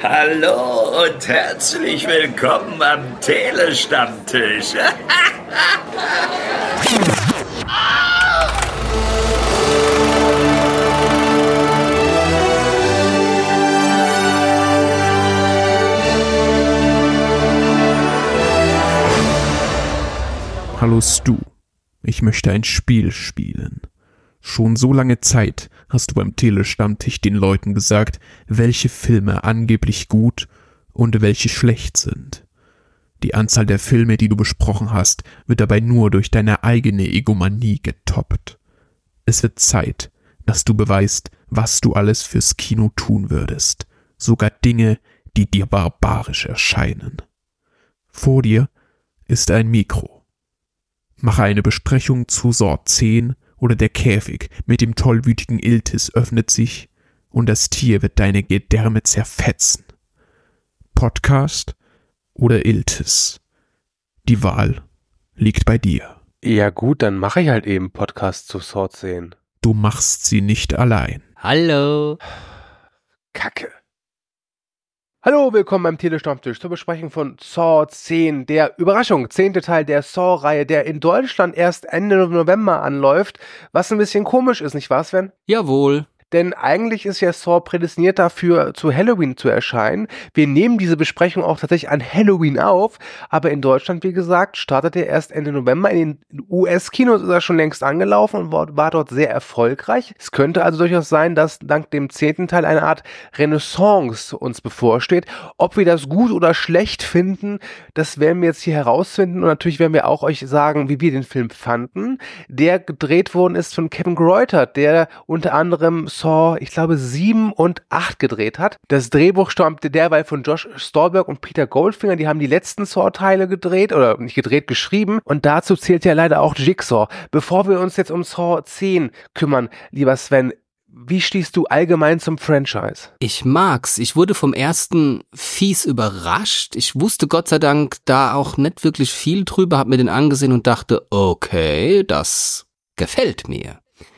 Hallo und herzlich willkommen am Telestammtisch. Hallo Stu, ich möchte ein Spiel spielen. Schon so lange Zeit hast du beim Telestammtisch den Leuten gesagt, welche Filme angeblich gut und welche schlecht sind. Die Anzahl der Filme, die du besprochen hast, wird dabei nur durch deine eigene Egomanie getoppt. Es wird Zeit, dass du beweist, was du alles fürs Kino tun würdest. Sogar Dinge, die dir barbarisch erscheinen. Vor dir ist ein Mikro. Mache eine Besprechung zu Saw 10 oder der Käfig mit dem tollwütigen Iltis öffnet sich und das Tier wird deine Gedärme zerfetzen. Podcast oder Iltis? Die Wahl liegt bei dir. Ja gut, dann mache ich halt eben Podcast zu Saw 10. Du machst sie nicht allein. Hallo. Kacke. Hallo, willkommen beim Telestammtisch zur Besprechung von Saw 10, der Überraschung, 10. Teil der Saw-Reihe, der in Deutschland erst Ende November anläuft, was ein bisschen komisch ist, nicht wahr, Sven? Jawohl. Denn eigentlich ist ja Saw prädestiniert dafür, zu Halloween zu erscheinen. Wir nehmen diese Besprechung auch tatsächlich an Halloween auf, aber in Deutschland, wie gesagt, startet er erst Ende November. In den US-Kinos ist er schon längst angelaufen und war dort sehr erfolgreich. Es könnte also durchaus sein, dass dank dem 10. Teil eine Art Renaissance uns bevorsteht. Ob wir das gut oder schlecht finden, das werden wir jetzt hier herausfinden und natürlich werden wir auch euch sagen, wie wir den Film fanden, der gedreht worden ist von Kevin Greutert, der unter anderem Saw, ich glaube 7 und 8 gedreht hat. Das Drehbuch stammte derweil von Josh Stolberg und Peter Goldfinger, die haben die letzten Saw-Teile gedreht, oder nicht gedreht, geschrieben und dazu zählt ja leider auch Jigsaw. Bevor wir uns jetzt um Saw 10 kümmern, lieber Sven, wie stehst du allgemein zum Franchise? Ich mag's. Ich wurde vom ersten fies überrascht. Ich wusste Gott sei Dank da auch nicht wirklich viel drüber, hab mir den angesehen und dachte, okay, das gefällt mir.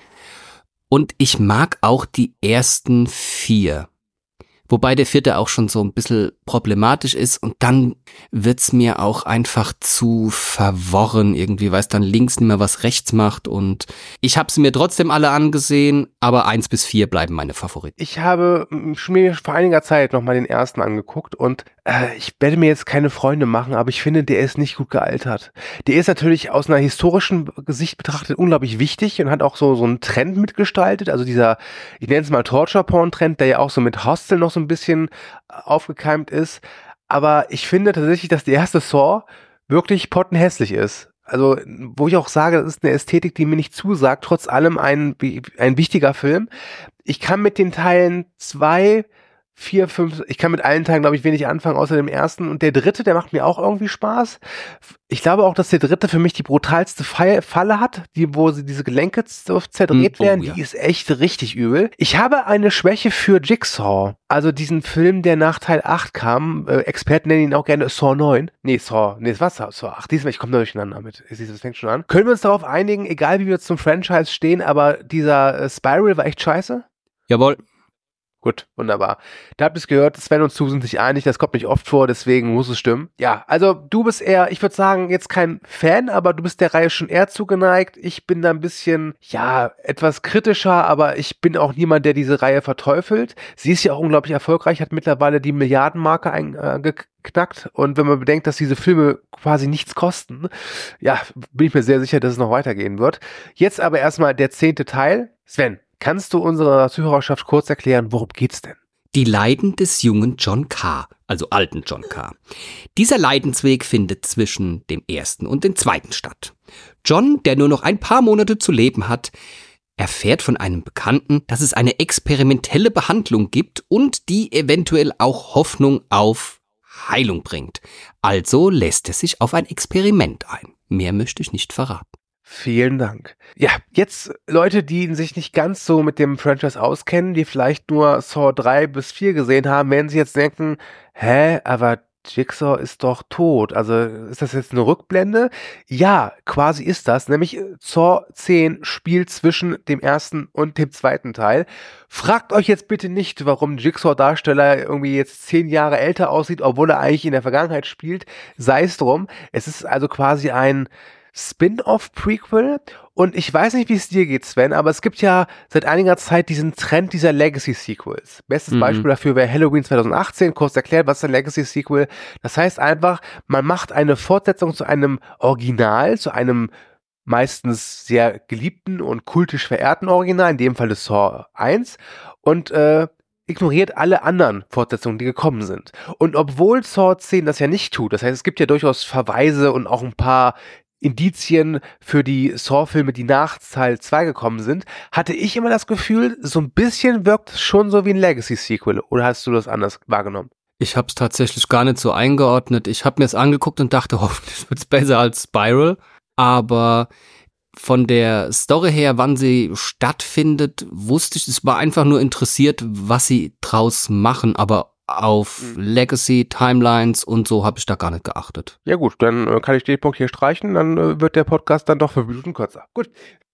Und ich mag auch die ersten 4. Wobei der 4. auch schon so ein bisschen problematisch ist und dann wird's mir auch einfach zu verworren irgendwie, weil es dann links nicht mehr was rechts macht und ich habe sie mir trotzdem alle angesehen, aber 1 bis 4 bleiben meine Favoriten. Ich habe mir vor einiger Zeit nochmal den ersten angeguckt und ich werde mir jetzt keine Freunde machen, aber ich finde, der ist nicht gut gealtert. Der ist natürlich aus einer historischen Sicht betrachtet unglaublich wichtig und hat auch so einen Trend mitgestaltet, also dieser, ich nenne es mal Torture-Porn-Trend, der ja auch so mit Hostel noch so ein bisschen aufgekeimt ist, aber ich finde tatsächlich, dass der erste Saw wirklich pottenhässlich ist. Also, wo ich auch sage, das ist eine Ästhetik, die mir nicht zusagt, trotz allem ein wichtiger Film. Ich kann mit den Teilen 2, 4, 5, ich kann mit allen Teilen, glaube ich, wenig anfangen, außer dem ersten. Und der dritte, der macht mir auch irgendwie Spaß. Ich glaube auch, dass der dritte für mich die brutalste Falle hat, wo sie diese Gelenke zerdreht werden. Ja. Die ist echt richtig übel. Ich habe eine Schwäche für Jigsaw. Also diesen Film, der nach Teil 8 kam. Experten nennen ihn auch gerne Saw 9. Saw 8. Ich komme da durcheinander mit. Das fängt schon an. Können wir uns darauf einigen, egal wie wir zum Franchise stehen, aber dieser Spiral war echt scheiße? Jawohl. Gut, wunderbar. Da habt ihr es gehört, Sven und Stu sind sich einig, das kommt nicht oft vor, deswegen muss es stimmen. Ja, also du bist eher, ich würde sagen, jetzt kein Fan, aber du bist der Reihe schon eher zugeneigt. Ich bin da ein bisschen, etwas kritischer, aber ich bin auch niemand, der diese Reihe verteufelt. Sie ist ja auch unglaublich erfolgreich, hat mittlerweile die Milliardenmarke geknackt und wenn man bedenkt, dass diese Filme quasi nichts kosten, bin ich mir sehr sicher, dass es noch weitergehen wird. Jetzt aber erstmal der 10. Teil. Sven, kannst du unserer Zuhörerschaft kurz erklären, worum geht's denn? Die Leiden des jungen John K., also alten John K. Dieser Leidensweg findet zwischen dem ersten und dem zweiten statt. John, der nur noch ein paar Monate zu leben hat, erfährt von einem Bekannten, dass es eine experimentelle Behandlung gibt und die eventuell auch Hoffnung auf Heilung bringt. Also lässt er sich auf ein Experiment ein. Mehr möchte ich nicht verraten. Vielen Dank. Ja, jetzt Leute, die sich nicht ganz so mit dem Franchise auskennen, die vielleicht nur Saw 3 bis 4 gesehen haben, werden sich jetzt denken, aber Jigsaw ist doch tot. Also ist das jetzt eine Rückblende? Ja, quasi ist das. Nämlich Saw 10 spielt zwischen dem ersten und dem zweiten Teil. Fragt euch jetzt bitte nicht, warum Jigsaw-Darsteller irgendwie jetzt 10 Jahre älter aussieht, obwohl er eigentlich in der Vergangenheit spielt. Sei es drum. Es ist also quasi ein Spin-off-Prequel und ich weiß nicht, wie es dir geht, Sven, aber es gibt ja seit einiger Zeit diesen Trend dieser Legacy-Sequels. Bestes Beispiel dafür wäre Halloween 2018, kurz erklärt, was ist ein Legacy-Sequel? Das heißt einfach, man macht eine Fortsetzung zu einem Original, zu einem meistens sehr geliebten und kultisch verehrten Original, in dem Fall des Saw 1 und ignoriert alle anderen Fortsetzungen, die gekommen sind. Und obwohl Saw 10 das ja nicht tut, das heißt, es gibt ja durchaus Verweise und auch ein paar Indizien für die Saw-Filme, die nach Teil 2 gekommen sind, hatte ich immer das Gefühl, so ein bisschen wirkt es schon so wie ein Legacy-Sequel. Oder hast du das anders wahrgenommen? Ich habe es tatsächlich gar nicht so eingeordnet. Ich habe mir es angeguckt und dachte, hoffentlich wird es besser als Spiral. Aber von der Story her, wann sie stattfindet, wusste ich, es war einfach nur interessiert, was sie draus machen. Aber auf Legacy, Timelines und so habe ich da gar nicht geachtet. Ja gut, dann kann ich den Punkt hier streichen, dann wird der Podcast dann doch 5 Minuten kürzer. Gut.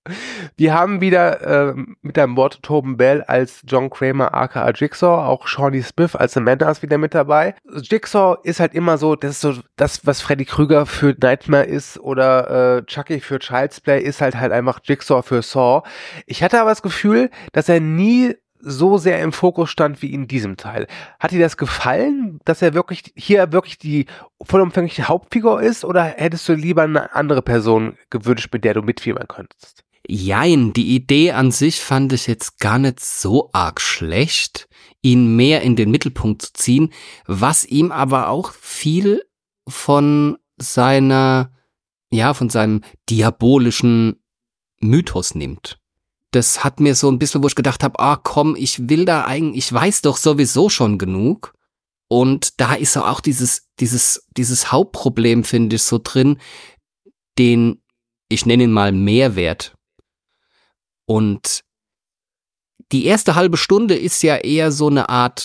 Wir haben wieder mit einem Wort Tobin Bell als John Kramer aka Jigsaw, auch Shawnee Smith als Amanda ist wieder mit dabei. Jigsaw ist halt immer so, das ist so das, was Freddy Krueger für Nightmare ist oder Chucky für Child's Play, ist halt einfach Jigsaw für Saw. Ich hatte aber das Gefühl, dass er nie so sehr im Fokus stand wie in diesem Teil. Hat dir das gefallen, dass er hier wirklich die vollumfängliche Hauptfigur ist, oder hättest du lieber eine andere Person gewünscht, mit der du mitfiebern könntest? Jein, die Idee an sich fand ich jetzt gar nicht so arg schlecht, ihn mehr in den Mittelpunkt zu ziehen, was ihm aber auch viel von seinem diabolischen Mythos nimmt. Das hat mir so ein bisschen, wo ich gedacht habe, komm, ich weiß doch sowieso schon genug. Und da ist auch dieses Hauptproblem, finde ich, so drin, den, ich nenne ihn mal Mehrwert. Und die erste halbe Stunde ist ja eher so eine Art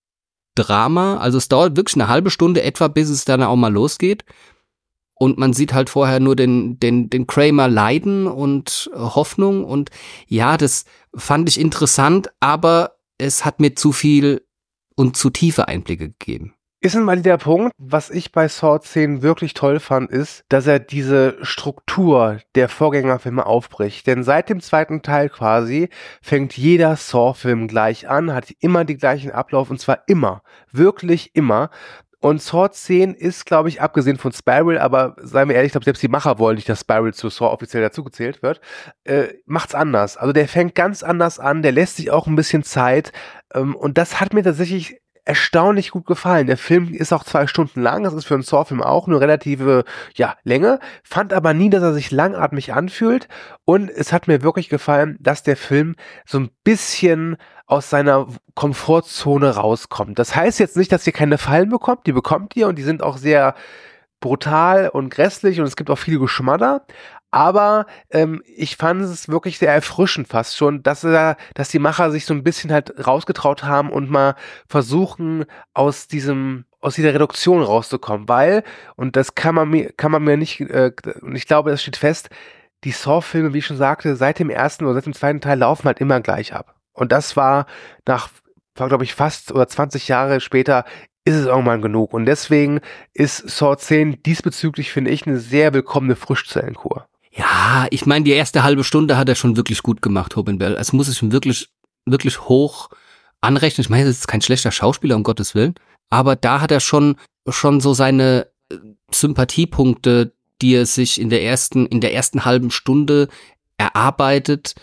Drama. Also es dauert wirklich eine halbe Stunde etwa, bis es dann auch mal losgeht. Und man sieht halt vorher nur den Kramer leiden und Hoffnung. Und ja, das fand ich interessant, aber es hat mir zu viel und zu tiefe Einblicke gegeben. Ist mal der Punkt, was ich bei Saw 10 wirklich toll fand, ist, dass er diese Struktur der Vorgängerfilme aufbricht. Denn seit dem zweiten Teil quasi fängt jeder Saw-Film gleich an, hat immer den gleichen Ablauf und zwar immer, wirklich immer. Und Saw 10 ist, glaube ich, abgesehen von Spiral, aber seien wir ehrlich, ich glaube, selbst die Macher wollen nicht, dass Spiral zu Saw offiziell dazugezählt wird, macht's anders. Also der fängt ganz anders an, der lässt sich auch ein bisschen Zeit und das hat mir tatsächlich erstaunlich gut gefallen. Der Film ist auch 2 Stunden lang, das ist für einen Saw-Film auch eine relative Länge, fand aber nie, dass er sich langatmig anfühlt und es hat mir wirklich gefallen, dass der Film so ein bisschen aus seiner Komfortzone rauskommt. Das heißt jetzt nicht, dass ihr keine Fallen bekommt, die bekommt ihr und die sind auch sehr brutal und grässlich und es gibt auch viele Geschmadder, aber ich fand es wirklich sehr erfrischend fast schon, dass die Macher sich so ein bisschen halt rausgetraut haben und mal versuchen, aus dieser Reduktion rauszukommen, weil, und das kann man mir nicht, und ich glaube, das steht fest, die Saw-Filme, wie ich schon sagte, seit dem ersten oder seit dem zweiten Teil laufen halt immer gleich ab. Und das war glaube ich, fast oder 20 Jahre später ist es irgendwann genug. Und deswegen ist Saw 10 diesbezüglich, finde ich, eine sehr willkommene Frischzellenkur. Ja, ich meine, die erste halbe Stunde hat er schon wirklich gut gemacht, Tobin Bell. Es muss ich ihm wirklich, wirklich hoch anrechnen. Ich meine, das ist kein schlechter Schauspieler, um Gottes Willen. Aber da hat er schon so seine Sympathiepunkte, die er sich in der ersten halben Stunde erarbeitet.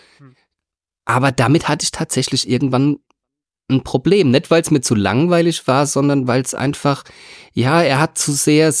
Aber damit hatte ich tatsächlich irgendwann ein Problem. Nicht, weil es mir zu langweilig war, sondern weil es einfach, er hat zu sehr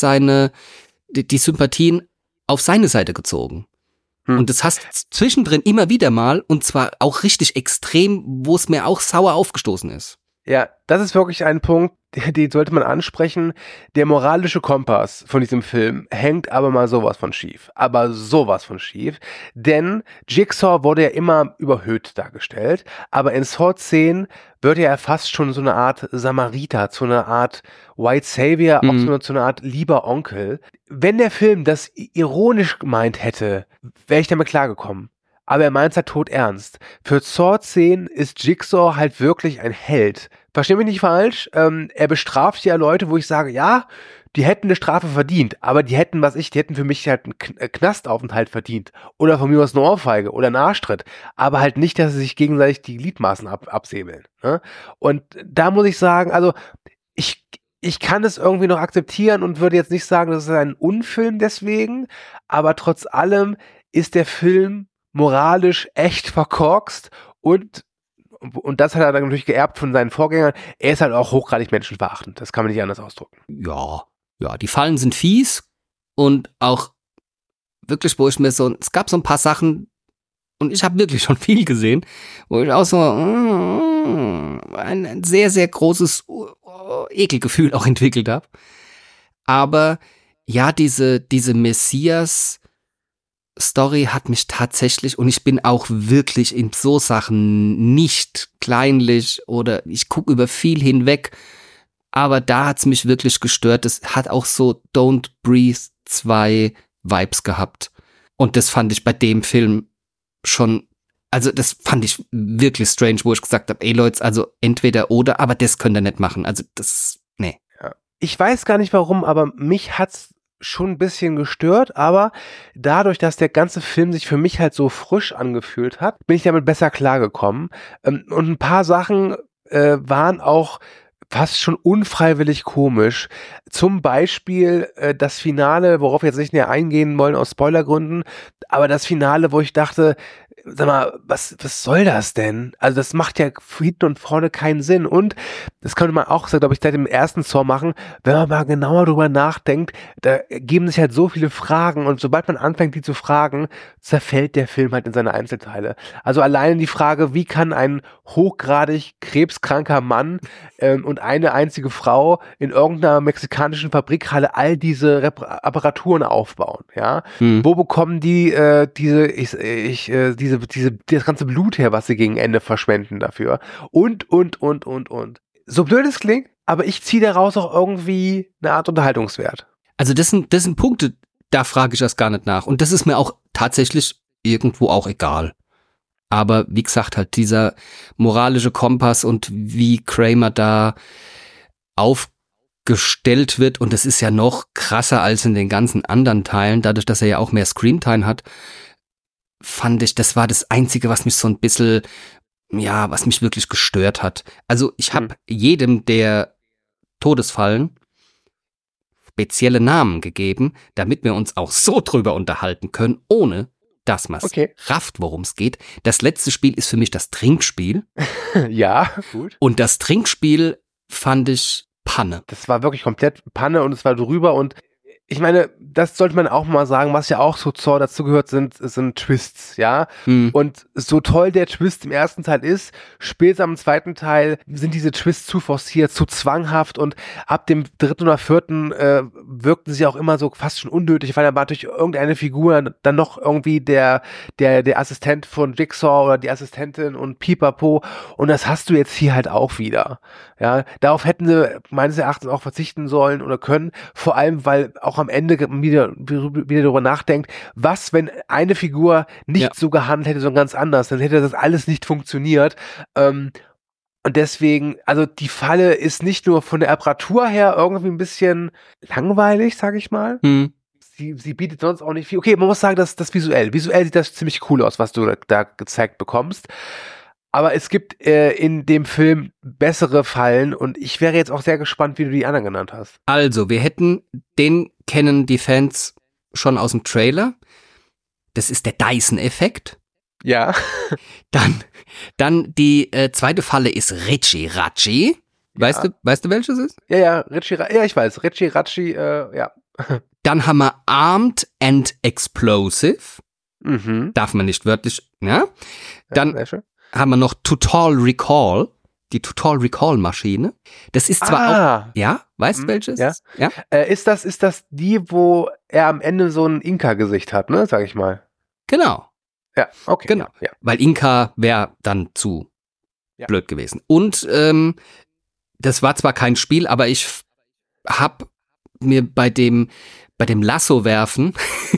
die Sympathien auf seine Seite gezogen. Und das hast zwischendrin immer wieder mal, und zwar auch richtig extrem, wo es mir auch sauer aufgestoßen ist. Ja, das ist wirklich ein Punkt, den sollte man ansprechen. Der moralische Kompass von diesem Film hängt aber mal sowas von schief. Aber sowas von schief. Denn Jigsaw wurde ja immer überhöht dargestellt. Aber in Saw 10 wird er fast schon so eine Art Samariter, zu einer Art White Savior, auch zu einer Art lieber Onkel. Wenn der Film das ironisch gemeint hätte, wäre ich damit klargekommen. Aber er meint es halt todernst. Für Saw 10 ist Jigsaw halt wirklich ein Held. Versteh mich nicht falsch, er bestraft ja Leute, wo ich sage, ja, die hätten eine Strafe verdient, aber die hätten für mich halt einen Knastaufenthalt verdient. Oder von mir aus eine Ohrfeige oder einen Arschtritt. Aber halt nicht, dass sie sich gegenseitig die Gliedmaßen absäbeln. Ne? Und da muss ich sagen, also ich kann es irgendwie noch akzeptieren und würde jetzt nicht sagen, das ist ein Unfilm deswegen, aber trotz allem ist der Film moralisch echt verkorkst und das hat er dann natürlich geerbt von seinen Vorgängern. Er ist halt auch hochgradig menschenverachtend. Das kann man nicht anders ausdrücken. Ja, die Fallen sind fies und auch wirklich, wo ich mir es gab so ein paar Sachen und ich habe wirklich schon viel gesehen, wo ich auch so ein sehr, sehr großes Ekelgefühl auch entwickelt habe. Aber ja, diese Messias-Story hat mich tatsächlich, und ich bin auch wirklich in so Sachen nicht kleinlich oder ich gucke über viel hinweg, aber da hat's mich wirklich gestört. Das hat auch so Don't Breathe 2 Vibes gehabt. Und das fand ich bei dem Film schon, also das fand ich wirklich strange, wo ich gesagt habe, ey Leute, also entweder oder, aber das könnt ihr nicht machen. Also nee. Ja. Ich weiß gar nicht warum, aber mich hat's schon ein bisschen gestört, aber dadurch, dass der ganze Film sich für mich halt so frisch angefühlt hat, bin ich damit besser klargekommen. Und ein paar Sachen waren auch fast schon unfreiwillig komisch. Zum Beispiel das Finale, worauf wir jetzt nicht näher eingehen wollen aus Spoilergründen, aber das Finale, wo ich dachte, sag mal, was soll das denn? Also das macht ja hinten und vorne keinen Sinn. Und das könnte man auch, glaube ich, seit dem ersten Saw machen, wenn man mal genauer drüber nachdenkt, da geben sich halt so viele Fragen und sobald man anfängt, die zu fragen, zerfällt der Film halt in seine Einzelteile. Also alleine die Frage, wie kann ein hochgradig krebskranker Mann und eine einzige Frau in irgendeiner mexikanischen Fabrikhalle all diese Apparaturen aufbauen, ja? Wo bekommen die das ganze Blut her, was sie gegen Ende verschwenden dafür. Und. So blöd es klingt, aber ich ziehe daraus auch irgendwie eine Art Unterhaltungswert. Also das sind Punkte, da frage ich erst gar nicht nach. Und das ist mir auch tatsächlich irgendwo auch egal. Aber wie gesagt, halt dieser moralische Kompass und wie Kramer da aufgestellt wird, und das ist ja noch krasser als in den ganzen anderen Teilen, dadurch, dass er ja auch mehr Screentime hat, fand ich, das war das Einzige, was mich so ein bisschen, ja, was mich wirklich gestört hat. Also ich habe jedem der Todesfallen spezielle Namen gegeben, damit wir uns auch so drüber unterhalten können, ohne dass man rafft, worum es geht. Das letzte Spiel ist für mich das Trinkspiel. Ja, gut. Und das Trinkspiel fand ich Panne. Das war wirklich komplett Panne und es war drüber und ich meine, das sollte man auch mal sagen, was ja auch so dazu gehört, sind Twists, ja. Und so toll der Twist im ersten Teil ist, später im zweiten Teil sind diese Twists zu forciert, zu zwanghaft und ab dem dritten oder vierten wirkten sie auch immer so fast schon unnötig, weil da war natürlich irgendeine Figur dann noch irgendwie der Assistent von Jigsaw oder die Assistentin und Pipapo und das hast du jetzt hier halt auch wieder. Ja, darauf hätten sie meines Erachtens auch verzichten sollen oder können, vor allem, weil auch am Ende wieder darüber nachdenkt, was, wenn eine Figur nicht so gehandelt hätte, sondern ganz anders, dann hätte das alles nicht funktioniert. Und deswegen, also die Falle ist nicht nur von der Apparatur her irgendwie ein bisschen langweilig, sag ich mal. Sie bietet sonst auch nicht viel. Okay, man muss sagen, dass das visuell sieht das ziemlich cool aus, was du da gezeigt bekommst. Aber es gibt in dem Film bessere Fallen und ich wäre jetzt auch sehr gespannt, wie du die anderen genannt hast. Also, den kennen die Fans schon aus dem Trailer. Das ist der Dyson-Effekt. Ja. Dann die zweite Falle ist Ritchie Ratschi. Weißt du, welches ist? Ja, ich weiß. Ritchie Ratschi, ja. Dann haben wir Armed and Explosive. Darf man nicht wörtlich, ja. Dann haben wir noch Total Recall. die Total Recall Maschine. Das ist zwar auch, ja, weißt du welches? Ja. Ist das die, wo er am Ende so ein Inka-Gesicht hat, ne, sag ich mal? Genau. Ja, okay. Genau. Ja. Weil Inka wäre dann zu blöd gewesen. Und das war zwar kein Spiel, aber ich habe mir bei dem Lasso werfen,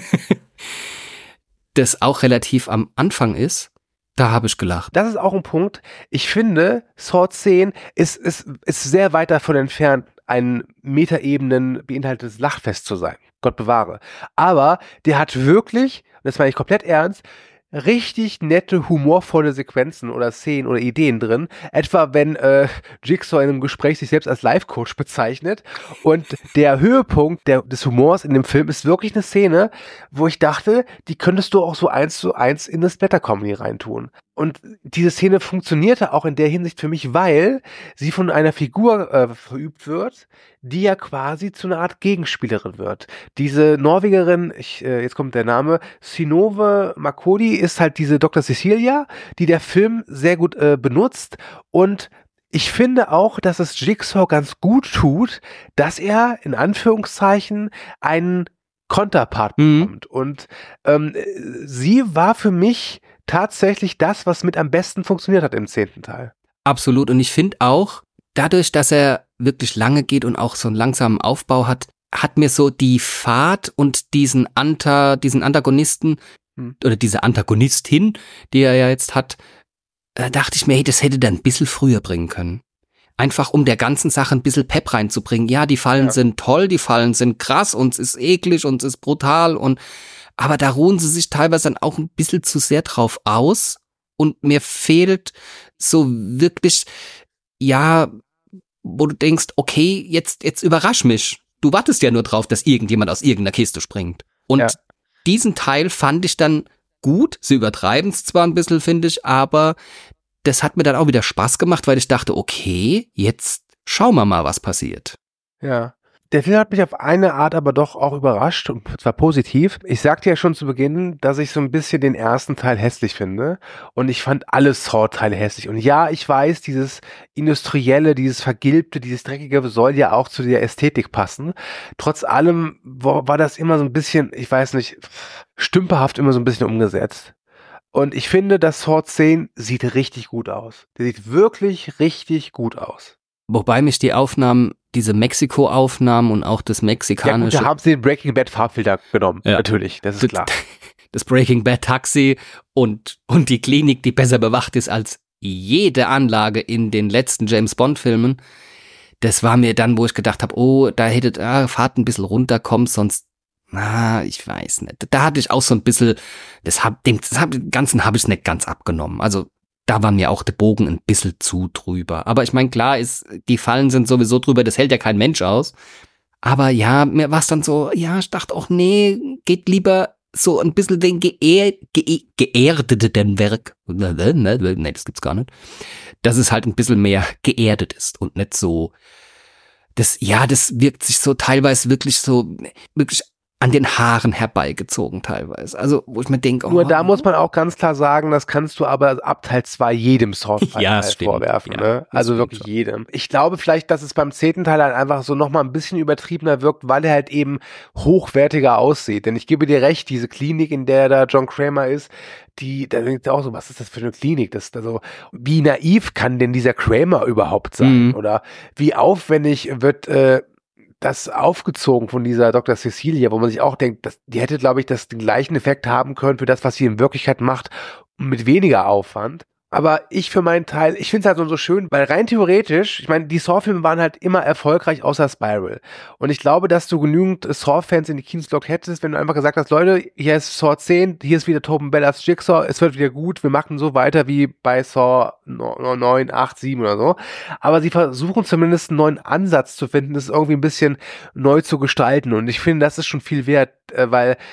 das auch relativ am Anfang ist, da habe ich gelacht. Das ist auch ein Punkt. Ich finde, Saw 10 ist sehr weit davon entfernt, ein Metaebenen beinhaltetes Lachfest zu sein. Gott bewahre. Aber der hat wirklich, und das meine ich komplett ernst, richtig nette, humorvolle Sequenzen oder Szenen oder Ideen drin. Etwa wenn Jigsaw in einem Gespräch sich selbst als Life-Coach bezeichnet. Und der Höhepunkt des Humors in dem Film ist wirklich eine Szene, wo ich dachte, die könntest du auch so 1:1 in das Splatter-Comedy reintun. Und diese Szene funktionierte auch in der Hinsicht für mich, weil sie von einer Figur verübt wird, die ja quasi zu einer Art Gegenspielerin wird. Diese Norwegerin, jetzt kommt der Name, Synnøve Makodi, ist halt diese Dr. Cecilia, die der Film sehr gut benutzt. Und ich finde auch, dass es Jigsaw ganz gut tut, dass er in Anführungszeichen einen Konterpart bekommt. Und sie war für mich tatsächlich das, was mit am besten funktioniert hat im 10. Teil. Absolut. Und ich finde auch, dadurch, dass er wirklich lange geht und auch so einen langsamen Aufbau hat mir so die Fahrt und diesen Antagonisten oder diese Antagonistin, die er ja jetzt hat, dachte ich mir, hey, das hätte er ein bisschen früher bringen können. Einfach um der ganzen Sache ein bisschen Pep reinzubringen. Ja, die Fallen sind toll, die Fallen sind krass und es ist eklig und es ist brutal aber da ruhen sie sich teilweise dann auch ein bisschen zu sehr drauf aus und mir fehlt so wirklich, ja, wo du denkst, okay, jetzt überrasch mich. Du wartest ja nur drauf, dass irgendjemand aus irgendeiner Kiste springt. Und diesen Teil fand ich dann gut. Sie übertreiben es zwar ein bisschen, finde ich, aber das hat mir dann auch wieder Spaß gemacht, weil ich dachte, okay, jetzt schauen wir mal, was passiert. Ja. Der Film hat mich auf eine Art aber doch auch überrascht, und zwar positiv. Ich sagte ja schon zu Beginn, dass ich so ein bisschen den ersten Teil hässlich finde. Und ich fand alle Saw-Teile hässlich. Und ja, ich weiß, dieses Industrielle, dieses Vergilbte, dieses Dreckige soll ja auch zu der Ästhetik passen. Trotz allem war das immer so ein bisschen, ich weiß nicht, stümperhaft immer so ein bisschen umgesetzt. Und ich finde, das Saw 10 sieht richtig gut aus. Der sieht wirklich richtig gut aus. Wobei mich die Aufnahmen, diese Mexiko-Aufnahmen und auch das mexikanische... Ja gut, da haben sie den Breaking Bad Farbfilter genommen, natürlich, das ist klar. Das Breaking Bad Taxi und die Klinik, die besser bewacht ist als jede Anlage in den letzten James-Bond-Filmen, das war mir dann, wo ich gedacht habe, oh, da fahrt ein bisschen runter, komm, sonst... ich weiß nicht. Da hatte ich auch so ein bisschen, dem Ganzen habe ich es nicht ganz abgenommen. Also da war mir auch der Bogen ein bisschen zu drüber. Aber ich meine, klar ist, die Fallen sind sowieso drüber, das hält ja kein Mensch aus. Aber ja, mir war es dann so, ja, ich dachte auch, nee, geht lieber so ein bisschen den geerdeten Werk. Nee, das gibt's gar nicht. Dass es halt ein bisschen mehr geerdet ist und nicht so, das wirkt sich so teilweise wirklich an den Haaren herbeigezogen teilweise. Also, wo ich mir denke... Nur da muss man auch ganz klar sagen, das kannst du aber ab Teil 2 jedem Saw-Teil vorwerfen. Ja, ne? Also wirklich schon. Jedem. Ich glaube vielleicht, dass es beim 10. Teil halt einfach so nochmal ein bisschen übertriebener wirkt, weil er halt eben hochwertiger aussieht. Denn ich gebe dir recht, diese Klinik, in der da John Kramer ist, da denkt auch so, was ist das für eine Klinik? Das ist also, wie naiv kann denn dieser Kramer überhaupt sein? Oder wie aufwendig wird das aufgezogen von dieser Dr. Cecilia, wo man sich auch denkt, die hätte, glaube ich, den gleichen Effekt haben können für das, was sie in Wirklichkeit macht, mit weniger Aufwand. Aber ich für meinen Teil, ich finde es halt so schön, weil rein theoretisch, ich meine, die Saw-Filme waren halt immer erfolgreich, außer Spiral. Und ich glaube, dass du genügend Saw-Fans in die Kinos gelockt hättest, wenn du einfach gesagt hast, Leute, hier ist Saw 10, hier ist wieder Tobin Bell als Jigsaw, es wird wieder gut, wir machen so weiter wie bei Saw 9, 8, 7 oder so. Aber sie versuchen zumindest einen neuen Ansatz zu finden, das irgendwie ein bisschen neu zu gestalten. Und ich finde, das ist schon viel wert, weil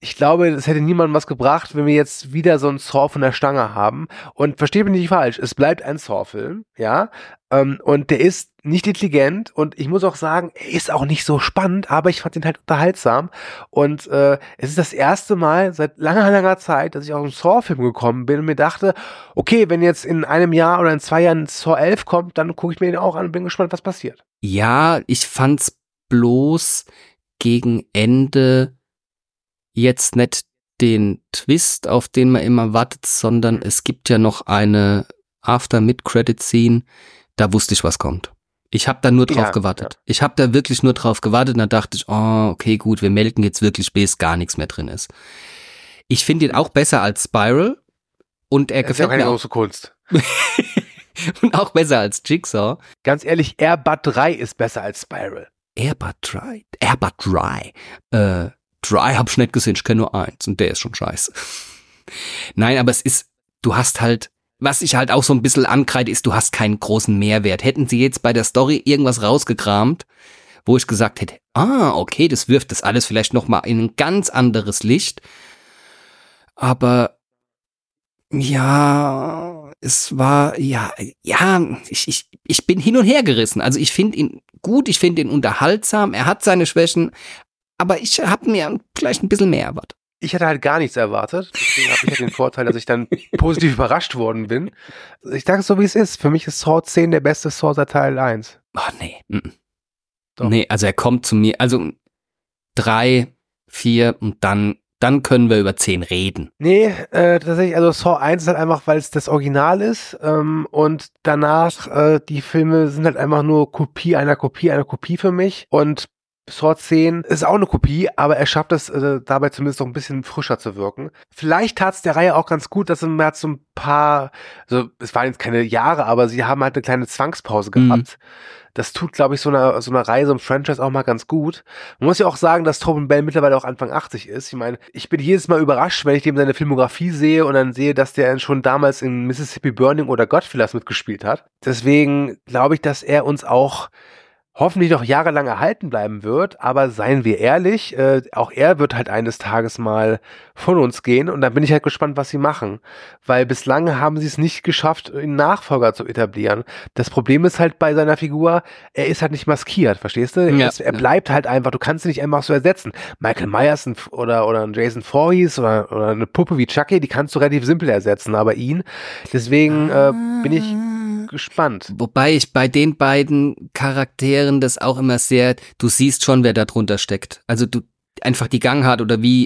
ich glaube, es hätte niemandem was gebracht, wenn wir jetzt wieder so einen Saw von der Stange haben. Und versteht mich nicht falsch, es bleibt ein Saw-Film, ja. Und der ist nicht intelligent und ich muss auch sagen, er ist auch nicht so spannend, aber ich fand ihn halt unterhaltsam. Und es ist das erste Mal seit langer, langer Zeit, dass ich aus einem Saw-Film gekommen bin und mir dachte, okay, wenn jetzt in einem Jahr oder in 2 Jahren Saw 11 kommt, dann gucke ich mir den auch an und bin gespannt, was passiert. Ja, ich fand's bloß gegen Ende jetzt nicht den Twist, auf den man immer wartet, sondern es gibt ja noch eine After-Mid-Credit-Scene, da wusste ich, was kommt. Ich habe da nur drauf gewartet. Ja. Ich habe da wirklich nur drauf gewartet und dann dachte ich, oh, okay, gut, wir melden jetzt wirklich, bis gar nichts mehr drin ist. Ich finde ihn auch besser als Spiral und er gefällt mir auch. Große Kunst. Und auch besser als Jigsaw. Ganz ehrlich, Airbud 3 ist besser als Spiral. Airbud 3. Dry hab ich nicht gesehen, ich kenne nur 1 und der ist schon scheiße. Nein, aber du hast halt, was ich halt auch so ein bisschen ankreide, ist, du hast keinen großen Mehrwert. Hätten sie jetzt bei der Story irgendwas rausgekramt, wo ich gesagt hätte, okay, das wirft das alles vielleicht nochmal in ein ganz anderes Licht. Aber, ja, es war, ich bin hin und her gerissen. Also ich finde ihn gut, ich finde ihn unterhaltsam, er hat seine Schwächen, aber ich habe mir vielleicht ein bisschen mehr erwartet. Ich hatte halt gar nichts erwartet. Deswegen habe ich halt den Vorteil, dass ich dann positiv überrascht worden bin. Ich sage es so, wie es ist. Für mich ist Saw 10 der beste Saw seit Teil 1. Ach nee. Doch. Nee, also er kommt zu mir. Also 3, 4 und dann können wir über 10 reden. Nee, tatsächlich, also Saw 1 ist halt einfach, weil es das Original ist und danach, die Filme sind halt einfach nur Kopie einer Kopie für mich und Saw 10 ist auch eine Kopie, aber er schafft es dabei zumindest noch ein bisschen frischer zu wirken. Vielleicht tat es der Reihe auch ganz gut, dass man hat so ein paar, also es waren jetzt keine Jahre, aber sie haben halt eine kleine Zwangspause gehabt. Das tut, glaube ich, so einer Reihe, so einem Franchise auch mal ganz gut. Man muss ja auch sagen, dass Tobin Bell mittlerweile auch Anfang 80 ist. Ich meine, ich bin jedes Mal überrascht, wenn ich dem seine Filmografie sehe und dann sehe, dass der schon damals in Mississippi Burning oder Godfellas mitgespielt hat. Deswegen glaube ich, dass er uns auch hoffentlich noch jahrelang erhalten bleiben wird, aber seien wir ehrlich, auch er wird halt eines Tages mal von uns gehen und dann bin ich halt gespannt, was sie machen, weil bislang haben sie es nicht geschafft, einen Nachfolger zu etablieren. Das Problem ist halt bei seiner Figur, er ist halt nicht maskiert, verstehst du? Er bleibt halt einfach, du kannst ihn nicht einfach so ersetzen. Michael Myers oder ein Jason Voorhees oder eine Puppe wie Chucky, die kannst du relativ simpel ersetzen, aber ihn, deswegen bin ich gespannt. Wobei ich bei den beiden Charakteren das auch immer sehr, du siehst schon, wer da drunter steckt. Also du einfach die Gangart oder wie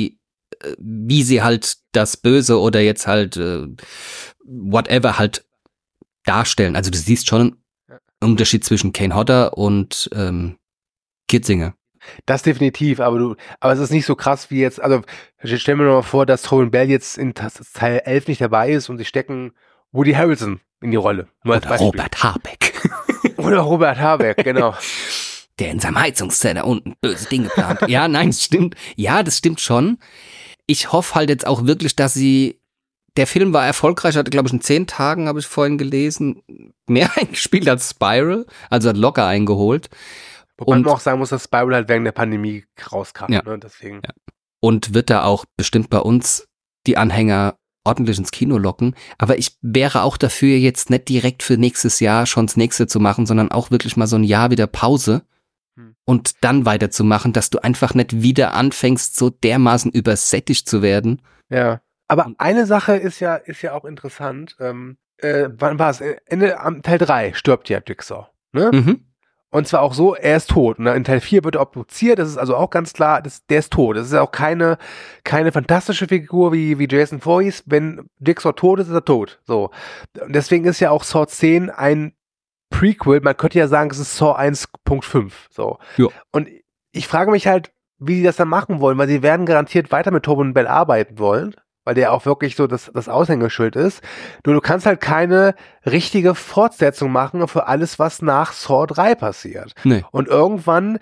sie halt das Böse oder jetzt halt whatever halt darstellen. Also du siehst schon einen Unterschied zwischen Kane Hodder und Kitzinger. Das definitiv, aber es ist nicht so krass wie jetzt, also stell mir mal vor, dass Tobin Bell jetzt in Teil 11 nicht dabei ist und sie stecken Woody Harrelson in die Rolle. Nur oder Robert Habeck. Oder Robert Habeck, genau. Der in seinem Heizungszelt unten böse Dinge plant. Ja, nein, das stimmt. Ja, das stimmt schon. Ich hoffe halt jetzt auch wirklich, dass der Film war erfolgreich, hatte glaube ich in 10 Tagen, habe ich vorhin gelesen, mehr eingespielt als Spiral, also hat locker eingeholt. Wobei man auch sagen muss, dass Spiral halt während der Pandemie rauskam. Ja. Ne? Deswegen. Ja. Und wird da auch bestimmt bei uns die Anhänger ordentlich ins Kino locken, aber ich wäre auch dafür, jetzt nicht direkt für nächstes Jahr schon das nächste zu machen, sondern auch wirklich mal so ein Jahr wieder Pause und dann weiterzumachen, dass du einfach nicht wieder anfängst, so dermaßen übersättigt zu werden. Ja, aber eine Sache ist ja auch interessant, wann war es? Am Teil 3 stirbt ja Jigsaw, ne? Mhm. Und zwar auch so, er ist tot. Und in Teil 4 wird er obduziert, das ist also auch ganz klar, der ist tot. Das ist ja auch keine fantastische Figur wie Jason Voorhees. Wenn Jigsaw tot ist er tot. So. Und deswegen ist ja auch Saw 10 ein Prequel. Man könnte ja sagen, es ist Saw 1.5. So. Ja. Und ich frage mich halt, wie sie das dann machen wollen, weil sie werden garantiert weiter mit Tobin Bell arbeiten wollen, weil der auch wirklich so das Aushängeschild ist. Nur du kannst halt keine richtige Fortsetzung machen für alles, was nach Saw 3 passiert. Nee. Und irgendwann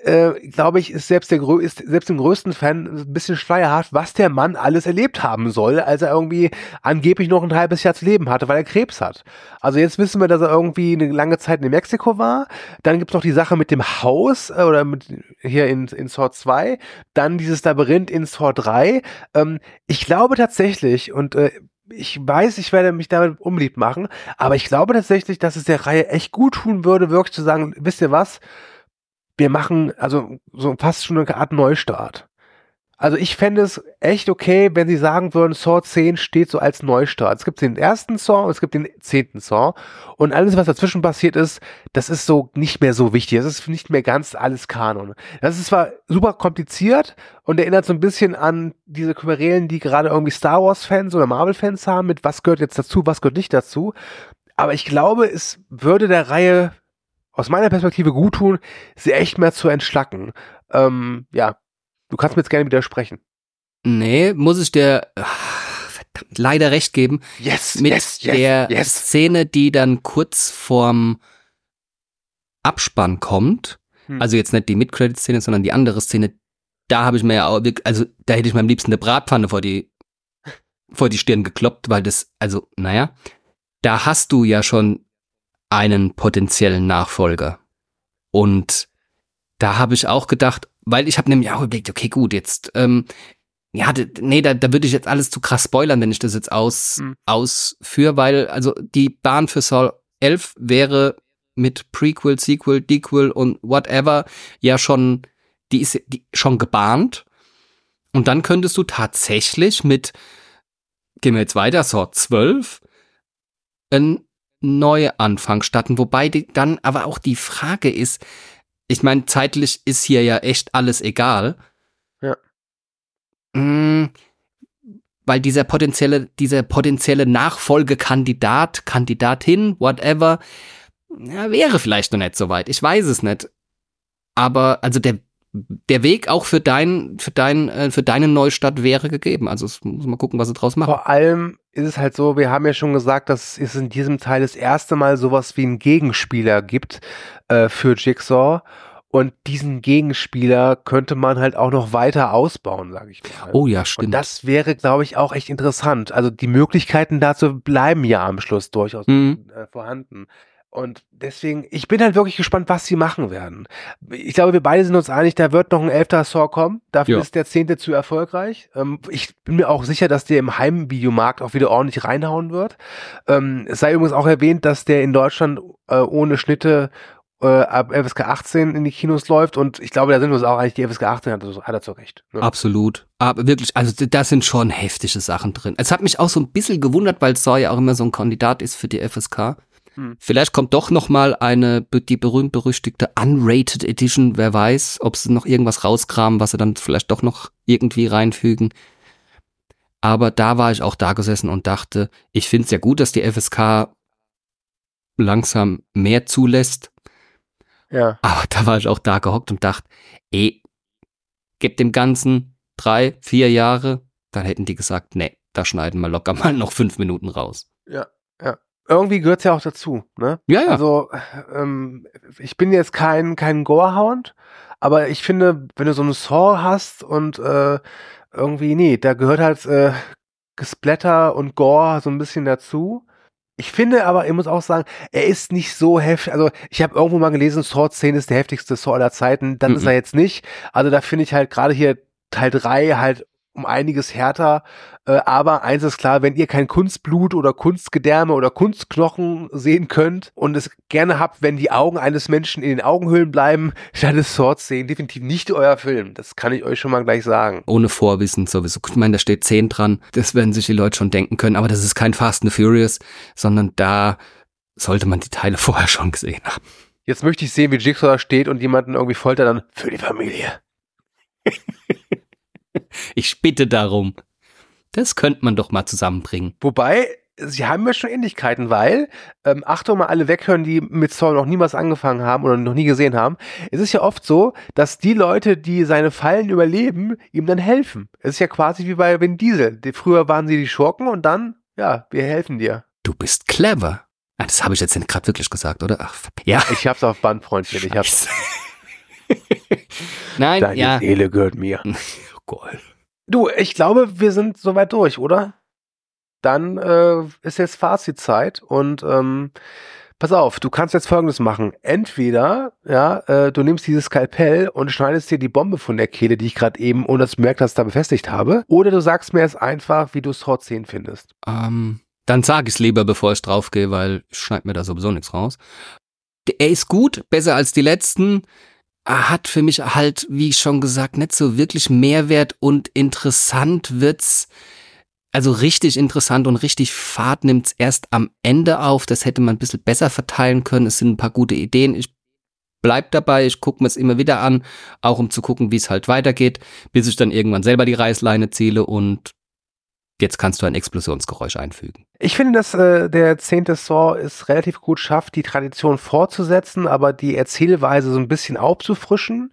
glaube ich, ist selbst dem größten Fan ein bisschen schleierhaft, was der Mann alles erlebt haben soll, als er irgendwie angeblich noch ein halbes Jahr zu leben hatte, weil er Krebs hat. Also jetzt wissen wir, dass er irgendwie eine lange Zeit in Mexiko war. Dann gibt's noch die Sache mit dem Haus oder mit hier in Saw 2. Dann dieses Labyrinth in Saw 3. Ich glaube tatsächlich, und ich weiß, ich werde mich damit unbeliebt machen, aber ich glaube tatsächlich, dass es der Reihe echt gut tun würde, wirklich zu sagen, wisst ihr was? Wir machen also so fast schon eine Art Neustart. Also ich fände es echt okay, wenn sie sagen würden, Saw 10 steht so als Neustart. Es gibt den ersten Saw und es gibt den 10. Saw. Und alles, was dazwischen passiert ist, das ist so nicht mehr so wichtig. Das ist nicht mehr ganz alles Kanon. Das ist zwar super kompliziert und erinnert so ein bisschen an diese Querelen, die gerade irgendwie Star Wars-Fans oder Marvel-Fans haben, mit was gehört jetzt dazu, was gehört nicht dazu. Aber ich glaube, es würde der Reihe aus meiner Perspektive gut tun, sie echt mehr zu entschlacken. Ja, du kannst mir jetzt gerne widersprechen. Nee, muss ich dir verdammt leider recht geben. Mit der Szene, die dann kurz vorm Abspann kommt, also jetzt nicht die Mid-Credit-Szene, sondern die andere Szene, da habe ich mir ja auch, also da hätte ich mir am liebsten eine Bratpfanne vor die Stirn gekloppt, weil das, also, naja, da hast du ja schon einen potenziellen Nachfolger. Und da habe ich auch gedacht, weil ich habe nämlich auch überlegt, okay, gut, jetzt, da würde ich jetzt alles zu krass spoilern, wenn ich das jetzt ausführe, weil, also die Bahn für Saw 11 wäre mit Prequel, Sequel, Dequel und whatever ja schon, die ist schon gebahnt. Und dann könntest du tatsächlich gehen wir jetzt weiter, Saw 12, ein Neuanfang starten, wobei dann aber auch die Frage ist, ich meine, zeitlich ist hier ja echt alles egal. Ja. Weil dieser potenzielle Kandidatin, whatever, ja, wäre vielleicht noch nicht so weit. Ich weiß es nicht. Aber also der Weg auch für deine Neustart wäre gegeben. Also es muss mal gucken, was sie draus machen. Vor allem ist es halt so, wir haben ja schon gesagt, dass es in diesem Teil das erste Mal sowas wie einen Gegenspieler gibt für Jigsaw. Und diesen Gegenspieler könnte man halt auch noch weiter ausbauen, sage ich mal. Oh ja, stimmt. Und das wäre, glaube ich, auch echt interessant. Also die Möglichkeiten dazu bleiben ja am Schluss durchaus vorhanden. Und deswegen, ich bin halt wirklich gespannt, was sie machen werden. Ich glaube, wir beide sind uns einig, da wird noch ein 11. Saw kommen. Dafür ist der 10. zu erfolgreich. Ich bin mir auch sicher, dass der im Heimvideomarkt auch wieder ordentlich reinhauen wird. Es sei übrigens auch erwähnt, dass der in Deutschland ohne Schnitte ab FSK 18 in die Kinos läuft. Und ich glaube, da sind wir uns auch eigentlich, die FSK 18 hat er zu Recht. Ne? Absolut. Aber wirklich, also da sind schon heftige Sachen drin. Es hat mich auch so ein bisschen gewundert, weil Saw ja auch immer so ein Kandidat ist für die FSK. Vielleicht kommt doch noch mal die berühmt-berüchtigte Unrated Edition, wer weiß, ob sie noch irgendwas rauskramen, was sie dann vielleicht doch noch irgendwie reinfügen. Aber da war ich auch da gesessen und dachte, ich finde es ja gut, dass die FSK langsam mehr zulässt. Ja. Aber da war ich auch da gehockt und dachte, gebt dem Ganzen 3-4 Jahre, dann hätten die gesagt, nee, da schneiden wir locker mal noch 5 Minuten raus. Ja. Irgendwie gehört's ja auch dazu, ne? Ja. Also, ich bin jetzt kein Gorehound, aber ich finde, wenn du so eine Saw hast und irgendwie, da gehört halt Gesplatter und Gore so ein bisschen dazu. Ich finde aber, ich muss auch sagen, er ist nicht so heftig. Also, ich habe irgendwo mal gelesen, Saw 10 ist der heftigste Saw aller Zeiten. Das ist er jetzt nicht. Also, da finde ich halt gerade hier Teil 3 halt um einiges härter, aber eins ist klar, wenn ihr kein Kunstblut oder Kunstgedärme oder Kunstknochen sehen könnt und es gerne habt, wenn die Augen eines Menschen in den Augenhöhlen bleiben, dann ist Saw 10 definitiv nicht euer Film. Das kann ich euch schon mal gleich sagen. Ohne Vorwissen sowieso. Ich meine, da steht 10 dran, das werden sich die Leute schon denken können, aber das ist kein Fast and Furious, sondern da sollte man die Teile vorher schon gesehen haben. Jetzt möchte ich sehen, wie Jigsaw da steht und jemanden irgendwie foltert dann für die Familie. Ich bitte darum. Das könnte man doch mal zusammenbringen. Wobei, sie haben ja schon Ähnlichkeiten, weil, Achtung mal alle weghören, die mit Saw noch niemals angefangen haben oder noch nie gesehen haben. Es ist ja oft so, dass die Leute, die seine Fallen überleben, ihm dann helfen. Es ist ja quasi wie bei Vin Diesel. Früher waren sie die Schurken und dann, ja, wir helfen dir. Du bist clever. Das habe ich jetzt gerade wirklich gesagt, oder? Ach, ja. Ich hab's auf Band, Freundchen. Ich hab's. Nein, Deine Seele gehört mir. Oh Gott. Du, ich glaube, wir sind soweit durch, oder? Dann ist jetzt Fazitzeit und pass auf, du kannst jetzt Folgendes machen. Entweder, du nimmst dieses Skalpell und schneidest dir die Bombe von der Kehle, die ich gerade eben, ohne dass du merkst, dass da befestigt habe, oder du sagst mir jetzt einfach, wie du Saw 10 findest. Dann sag ich's lieber, bevor ich draufgehe, weil ich schneid mir da sowieso nichts raus. Er ist gut, besser als die letzten. Er hat für mich halt, wie schon gesagt, nicht so wirklich Mehrwert und interessant wird's. Also richtig interessant und richtig Fahrt nimmt's erst am Ende auf. Das hätte man ein bisschen besser verteilen können. Es sind ein paar gute Ideen. Ich bleib dabei, ich gucke mir es immer wieder an, auch um zu gucken, wie es halt weitergeht, bis ich dann irgendwann selber die Reißleine ziele und jetzt kannst du ein Explosionsgeräusch einfügen. Ich finde, dass der 10. Saw es relativ gut schafft, die Tradition fortzusetzen, aber die Erzählweise so ein bisschen aufzufrischen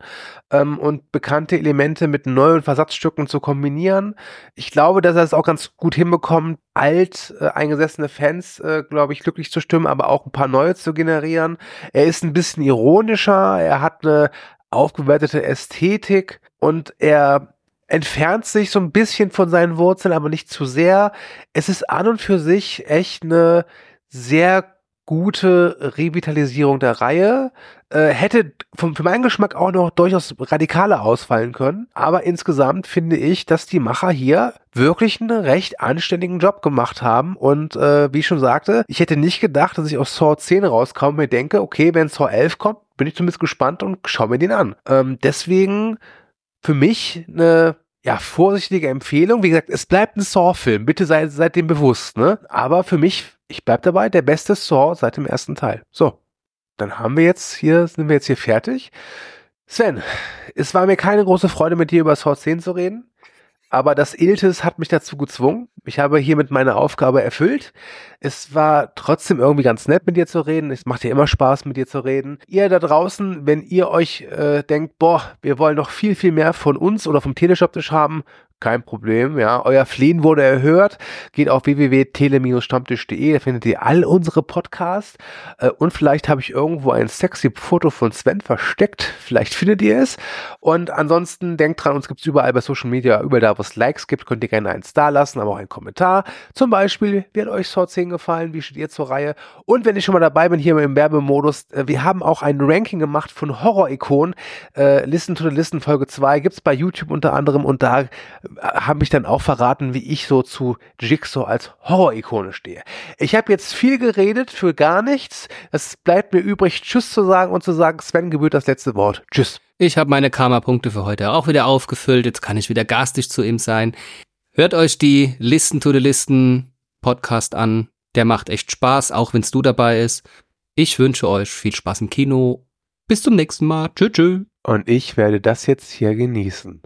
und bekannte Elemente mit neuen Versatzstücken zu kombinieren. Ich glaube, dass er es auch ganz gut hinbekommt, eingesessene Fans, glaube ich, glücklich zu stimmen, aber auch ein paar neue zu generieren. Er ist ein bisschen ironischer, er hat eine aufgewertete Ästhetik und er entfernt sich so ein bisschen von seinen Wurzeln, aber nicht zu sehr. Es ist an und für sich echt eine sehr gute Revitalisierung der Reihe. Hätte für meinen Geschmack auch noch durchaus radikaler ausfallen können. Aber insgesamt finde ich, dass die Macher hier wirklich einen recht anständigen Job gemacht haben. Und wie ich schon sagte, ich hätte nicht gedacht, dass ich aus Saw 10 rauskomme und mir denke, okay, wenn Saw 11 kommt, bin ich zumindest gespannt und schaue mir den an. Deswegen für mich eine vorsichtige Empfehlung. Wie gesagt, es bleibt ein Saw-Film. Bitte seid dem bewusst, ne? Aber für mich, ich bleib dabei, der beste Saw seit dem ersten Teil. So, dann sind wir jetzt hier fertig. Sven, es war mir keine große Freude, mit dir über Saw 10 zu reden. Aber das Iltis hat mich dazu gezwungen. Ich habe hiermit meine Aufgabe erfüllt. Es war trotzdem irgendwie ganz nett, mit dir zu reden. Es macht ja immer Spaß, mit dir zu reden. Ihr da draußen, wenn ihr euch denkt, wir wollen noch viel, viel mehr von uns oder vom Teleshoptisch haben, kein Problem, euer Flehen wurde erhört. Geht auf www.tele-stammtisch.de, da findet ihr all unsere Podcasts. Und vielleicht habe ich irgendwo ein sexy Foto von Sven versteckt. Vielleicht findet ihr es. Und ansonsten denkt dran, uns gibt es überall bei Social Media, überall da, wo es Likes gibt, könnt ihr gerne einen Star lassen, aber auch einen Kommentar. Zum Beispiel, wie hat euch Saw 10 gefallen? Wie steht ihr zur Reihe? Und wenn ich schon mal dabei bin, hier im Werbemodus, wir haben auch ein Ranking gemacht von Horror-Ikonen. Listen to the Listen Folge 2 gibt es bei YouTube unter anderem und da habe ich dann auch verraten, wie ich so zu Jigsaw als Horror-Ikone stehe. Ich habe jetzt viel geredet für gar nichts. Es bleibt mir übrig, Tschüss zu sagen und zu sagen, Sven gebührt das letzte Wort. Tschüss. Ich habe meine Karma-Punkte für heute auch wieder aufgefüllt. Jetzt kann ich wieder garstig zu ihm sein. Hört euch die Listen to the Listen Podcast an. Der macht echt Spaß, auch wenn's du dabei ist. Ich wünsche euch viel Spaß im Kino. Bis zum nächsten Mal. Tschüss. Und ich werde das jetzt hier genießen.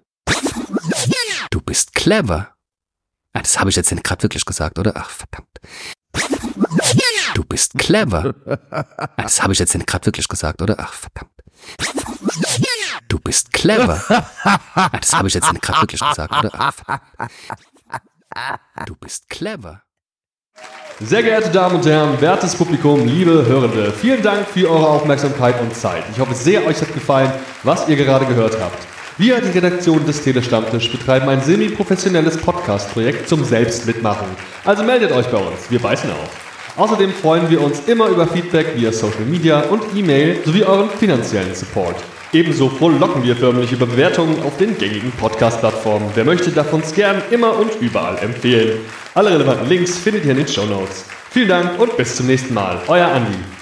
Du bist clever. Das habe ich jetzt gerade wirklich gesagt, oder? Ach, verdammt. Du bist clever. Das habe ich jetzt gerade wirklich gesagt, oder? Ach, verdammt. Du bist clever. Das habe ich jetzt gerade wirklich gesagt, oder? Ach, verdammt. Du bist clever. Sehr geehrte Damen und Herren, wertes Publikum, liebe Hörende, vielen Dank für eure Aufmerksamkeit und Zeit. Ich hoffe sehr, euch hat gefallen, was ihr gerade gehört habt. Wir, die Redaktion des Telestammtisch, betreiben ein semi-professionelles Podcast-Projekt zum Selbstmitmachen. Also meldet euch bei uns, wir beißen auf. Außerdem freuen wir uns immer über Feedback via Social Media und E-Mail sowie euren finanziellen Support. Ebenso frohlocken wir förmlich über Bewertungen auf den gängigen Podcast-Plattformen. Wer möchte, darf uns gern immer und überall empfehlen. Alle relevanten Links findet ihr in den Shownotes. Vielen Dank und bis zum nächsten Mal. Euer Andi.